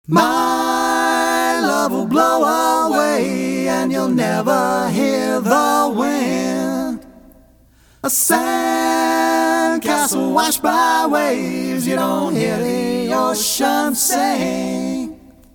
My love will blow away and you'll never hear the wind. A sandcastle washed by waves, you don't hear the ocean sing.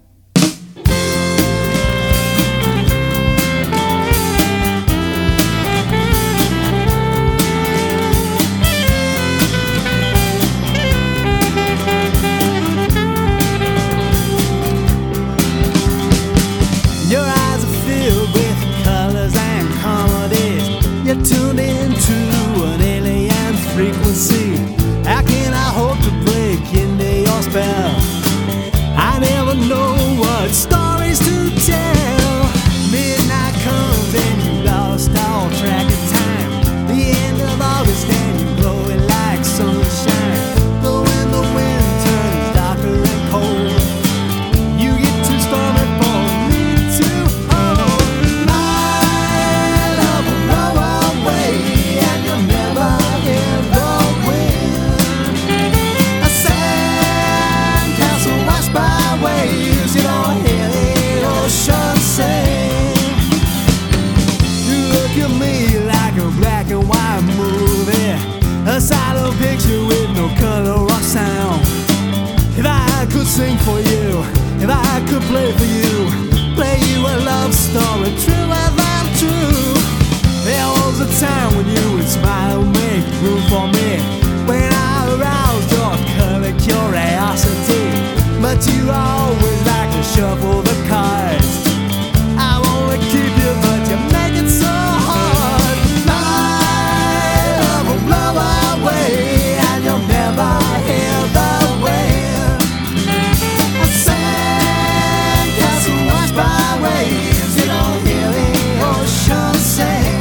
Your eyes are filled with colors and comedies. You're tuned into an alien frequency. How can I hope to break into your spell? I never know what stories to tell. Midnight comes and you lost all track of time. The end of August and you're glowing like sunshine. But when the wind turns darker and cold, you get too stormy for me to hold. My love will blow away and you'll never hear the wind. A sandcastle washed by waves, you don't hear the ocean sing. You look at me like a black and white movie, a silent picture with no color or sound. If I could sing for you, if I could play for you, play you a love story, true without true. There was a time when you would smile and make room for me, when I aroused your color curiosity. But you always like to shuffle the cards. I wanna keep you, but you make it so hard. My love will blow away and you'll never hear the wind. A sandcastle washed by waves, you don't hear the ocean sing.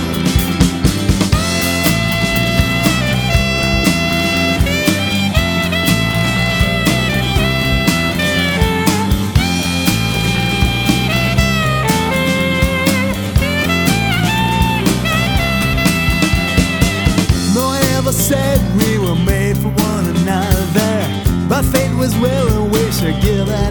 No one ever said we were made for one another, but fate was willing we should give it